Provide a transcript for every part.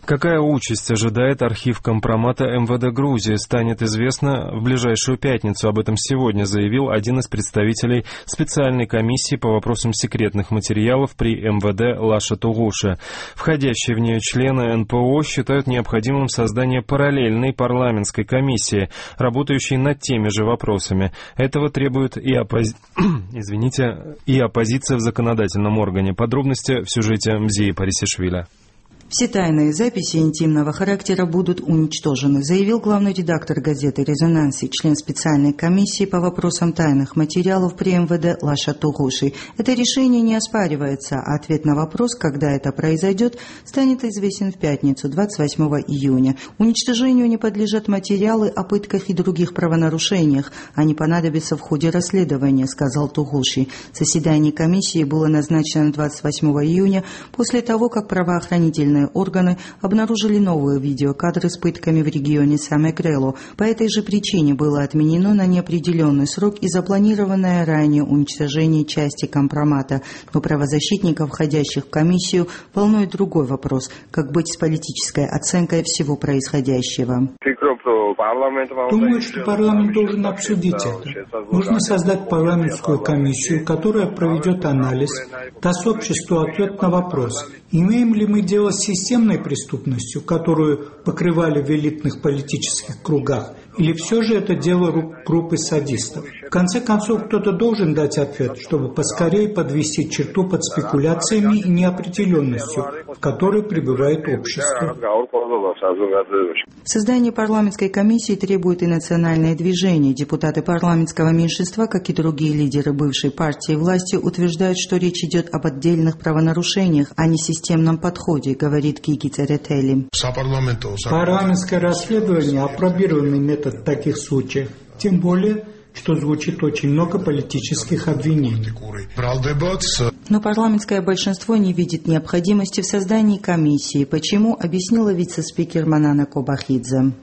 Какая участь ожидает архив компромата МВД Грузии, станет известно в ближайшую пятницу. Об этом сегодня заявил один из представителей специальной комиссии по вопросам секретных материалов при МВД Лаша Тугуши. Входящие в нее члены НПО считают необходимым создание параллельной парламентской комиссии, работающей над теми же вопросами. Этого требует и оппозиция в законодательном органе. Подробности в сюжете Мзии Парисишвили. Все тайные записи интимного характера будут уничтожены, заявил главный редактор газеты «Резонанс» и член специальной комиссии по вопросам тайных материалов при МВД Лаша Тугуши. Это решение не оспаривается, а ответ на вопрос, когда это произойдет, станет известен в пятницу, 28 июня. Уничтожению не подлежат материалы о пытках и других правонарушениях. Они понадобятся в ходе расследования, сказал Тугуши. Заседание комиссии было назначено на 28 июня после того, как правоохранительные органы обнаружили новые видеокадры с пытками в регионе Самекрело. По этой же причине было отменено на неопределенный срок и запланированное ранее уничтожение части компромата. Но правозащитников, входящих в комиссию, волнует другой вопрос – как быть с политической оценкой всего происходящего. Думаю, что парламент должен обсудить это. Нужно создать парламентскую комиссию, которая проведет анализ, даст обществу ответ на вопрос, имеем ли мы дело с системной преступностью, которую покрывали в элитных политических кругах, или все же это дело рук группы садистов. В конце концов, кто-то должен дать ответ, чтобы поскорее подвести черту под спекуляциями и неопределенностью, в которой пребывает общество. Создание парламентской комиссии требует и национальное движение. Депутаты парламентского меньшинства, как и другие лидеры бывшей партии власти, утверждают, что речь идет об отдельных правонарушениях, а не системном подходе, говорит Кики Церетели. Парламентское расследование – апробированный метод в таких случаях, тем более, что звучит очень много политических обвинений. Но парламентское большинство не видит необходимости в создании комиссии. Почему, объяснила вице-спикер Манана Кобахидзе.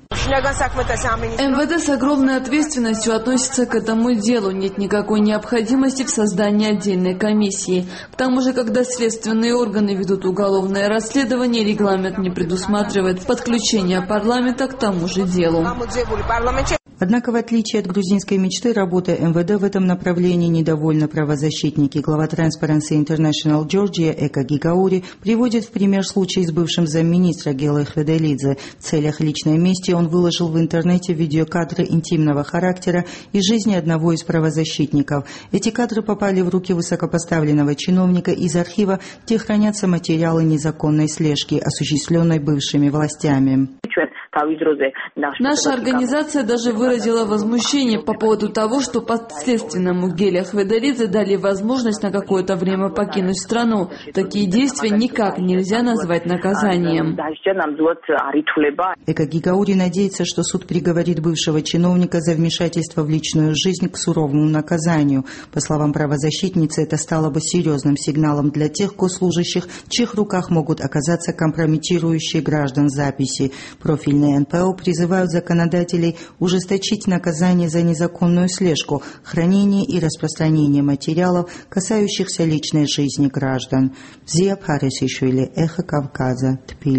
МВД с огромной ответственностью относится к этому делу. Нет никакой необходимости в создании отдельной комиссии. К тому же, когда следственные органы ведут уголовное расследование, регламент не предусматривает подключение парламента к тому же делу. Однако, в отличие от грузинской мечты, работой МВД в этом направлении недовольны правозащитники. Глава Transparency International Georgia Эка Гигаури приводит в пример случай с бывшим замминистра Гелой Хведелидзе. В целях личной мести он выложил в интернете видеокадры интимного характера из жизни одного из правозащитников. Эти кадры попали в руки высокопоставленного чиновника из архива, где хранятся материалы незаконной слежки, осуществленной бывшими властями. Наша организация даже выразила возмущение по поводу того, что подследственному Геле Хведелидзе дали возможность на какое-то время покинуть страну. Такие действия никак нельзя назвать наказанием. Эка Гигаури надеется, что суд приговорит бывшего чиновника за вмешательство в личную жизнь к суровому наказанию. По словам правозащитницы, это стало бы серьезным сигналом для тех госслужащих, в чьих руках могут оказаться компрометирующие граждан записи. Профильные НПО призывают законодателей ужесточить наказание за незаконную слежку, хранение и распространение материалов, касающихся личной жизни граждан. Мзия Парисишвили, Эхо Кавказа, Тбилиси.